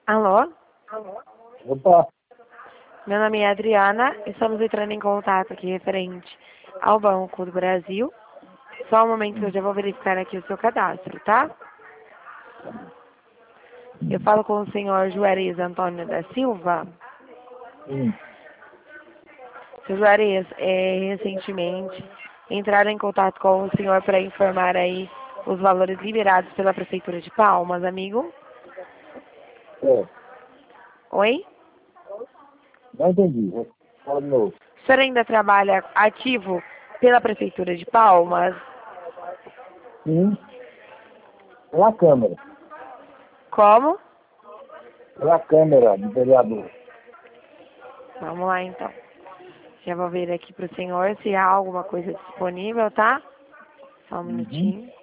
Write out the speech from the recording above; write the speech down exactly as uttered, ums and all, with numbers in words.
Alô? Opa, Meu nome é Adriana, estamos entrando em contato aqui referente ao Banco do Brasil. Só um momento que eu já vou verificar aqui o seu cadastro, tá? Eu falo com o senhor Juarez Antônio da Silva. sim. Senhor Juarez, é, recentemente entraram em contato com o senhor para informar aí os valores liberados pela Prefeitura de Palmas, amigo. É, Oi? não entendi. Fala de novo. O senhor ainda trabalha ativo pela Prefeitura de Palmas? Sim, pela Câmara. Como? Pela Câmara do vereador. Vamos lá então. Já vou ver aqui para o senhor se há alguma coisa disponível, tá? Só um Uhum. minutinho.